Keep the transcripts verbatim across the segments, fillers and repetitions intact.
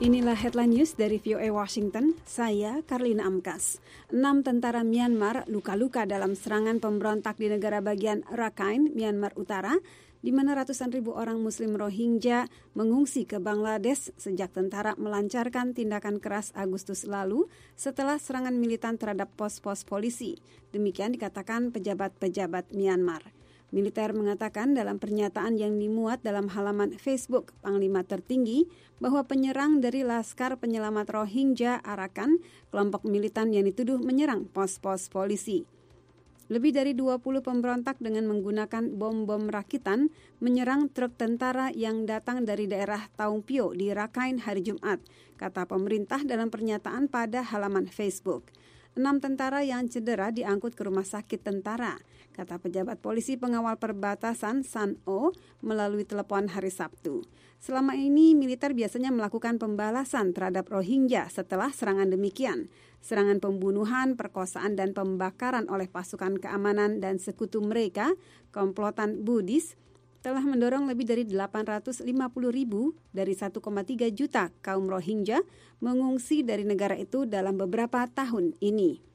Inilah headline news dari V O A Washington, saya Karlina Amkas. Enam tentara Myanmar luka-luka dalam serangan pemberontak di negara bagian Rakhine, Myanmar Utara, di mana ratusan ribu orang Muslim Rohingya mengungsi ke Bangladesh sejak tentara melancarkan tindakan keras Agustus lalu setelah serangan militan terhadap pos-pos polisi. Demikian dikatakan pejabat-pejabat Myanmar. Militer mengatakan dalam pernyataan yang dimuat dalam halaman Facebook Panglima Tertinggi bahwa penyerang dari Laskar Penyelamat Rohingya Arakan, kelompok militan yang dituduh menyerang pos-pos polisi. Lebih dari dua puluh pemberontak dengan menggunakan bom-bom rakitan menyerang truk tentara yang datang dari daerah Taungpyo di Rakhine hari Jumat, kata pemerintah dalam pernyataan pada halaman Facebook. Enam tentara yang cedera diangkut ke rumah sakit tentara, kata pejabat polisi pengawal perbatasan San O melalui telepon hari Sabtu. Selama ini militer biasanya melakukan pembalasan terhadap Rohingya setelah serangan demikian. Serangan pembunuhan, perkosaan, dan pembakaran oleh pasukan keamanan dan sekutu mereka, komplotan Buddhis, telah mendorong lebih dari delapan ratus lima puluh ribu dari satu koma tiga juta kaum Rohingya mengungsi dari negara itu dalam beberapa tahun ini.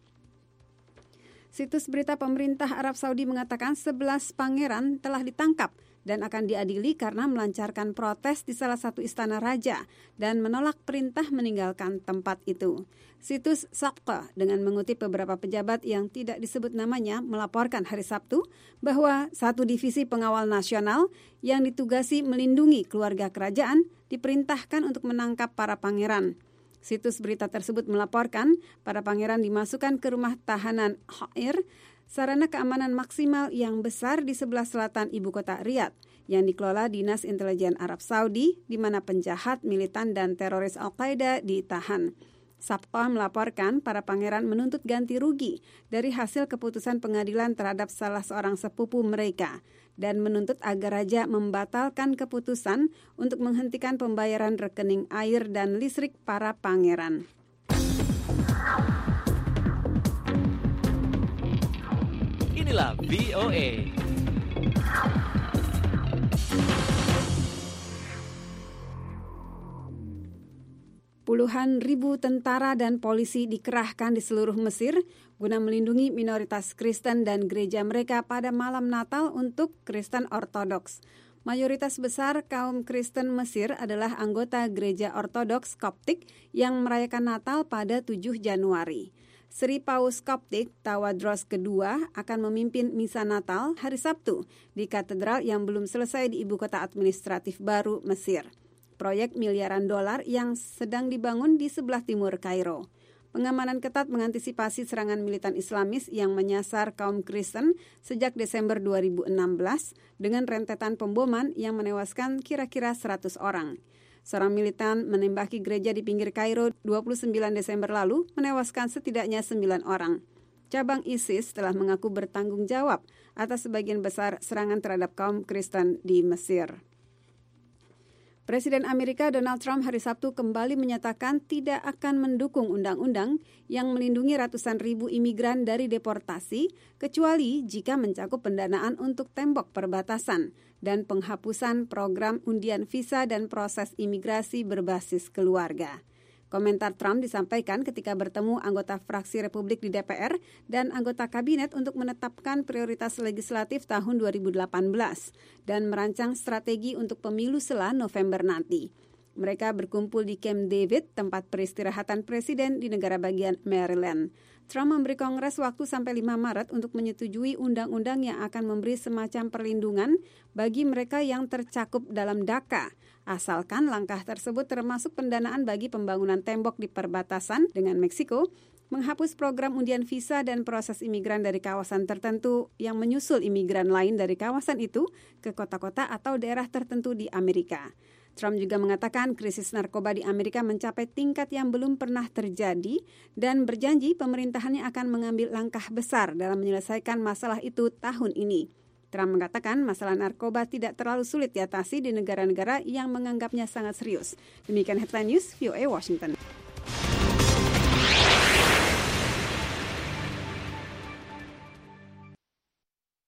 Situs berita pemerintah Arab Saudi mengatakan sebelas pangeran telah ditangkap dan akan diadili karena melancarkan protes di salah satu istana raja dan menolak perintah meninggalkan tempat itu. Situs Saqqa dengan mengutip beberapa pejabat yang tidak disebut namanya melaporkan hari Sabtu bahwa satu divisi pengawal nasional yang ditugasi melindungi keluarga kerajaan diperintahkan untuk menangkap para pangeran. Situs berita tersebut melaporkan para pangeran dimasukkan ke rumah tahanan Ha'ir, sarana keamanan maksimal yang besar di sebelah selatan ibu kota Riyadh, yang dikelola Dinas Intelijen Arab Saudi, di mana penjahat, militan, dan teroris Al-Qaeda ditahan. Saqqa melaporkan para pangeran menuntut ganti rugi dari hasil keputusan pengadilan terhadap salah seorang sepupu mereka dan menuntut agar raja membatalkan keputusan untuk menghentikan pembayaran rekening air dan listrik para pangeran. Inilah V O A. Puluhan ribu tentara dan polisi dikerahkan di seluruh Mesir guna melindungi minoritas Kristen dan gereja mereka pada malam Natal untuk Kristen Ortodoks. Mayoritas besar kaum Kristen Mesir adalah anggota gereja Ortodoks Koptik yang merayakan Natal pada tujuh Januari. Sri Paus Koptik Tawadros kedua akan memimpin misa Natal hari Sabtu di katedral yang belum selesai di ibu kota administratif baru Mesir. Proyek miliaran dolar yang sedang dibangun di sebelah timur Kairo. Pengamanan ketat mengantisipasi serangan militan Islamis yang menyasar kaum Kristen sejak Desember dua ribu enam belas dengan rentetan pemboman yang menewaskan kira-kira seratus orang. Seorang militan menembaki gereja di pinggir Kairo dua puluh sembilan Desember lalu, menewaskan setidaknya sembilan orang. Cabang ISIS telah mengaku bertanggung jawab atas sebagian besar serangan terhadap kaum Kristen di Mesir. Presiden Amerika Donald Trump hari Sabtu kembali menyatakan tidak akan mendukung undang-undang yang melindungi ratusan ribu imigran dari deportasi, kecuali jika mencakup pendanaan untuk tembok perbatasan dan penghapusan program undian visa dan proses imigrasi berbasis keluarga. Komentar Trump disampaikan ketika bertemu anggota fraksi Republik di D P R dan anggota kabinet untuk menetapkan prioritas legislatif tahun dua ribu delapan belas dan merancang strategi untuk pemilu setelah November nanti. Mereka berkumpul di Camp David, tempat peristirahatan presiden di negara bagian Maryland. Trump memberi Kongres waktu sampai lima Maret untuk menyetujui undang-undang yang akan memberi semacam perlindungan bagi mereka yang tercakup dalam DACA, asalkan langkah tersebut termasuk pendanaan bagi pembangunan tembok di perbatasan dengan Meksiko, menghapus program undian visa dan proses imigran dari kawasan tertentu yang menyusul imigran lain dari kawasan itu ke kota-kota atau daerah tertentu di Amerika. Trump juga mengatakan krisis narkoba di Amerika mencapai tingkat yang belum pernah terjadi dan berjanji pemerintahannya akan mengambil langkah besar dalam menyelesaikan masalah itu tahun ini. Trump mengatakan masalah narkoba tidak terlalu sulit diatasi di negara-negara yang menganggapnya sangat serius. Demikian Headline News, V O A Washington.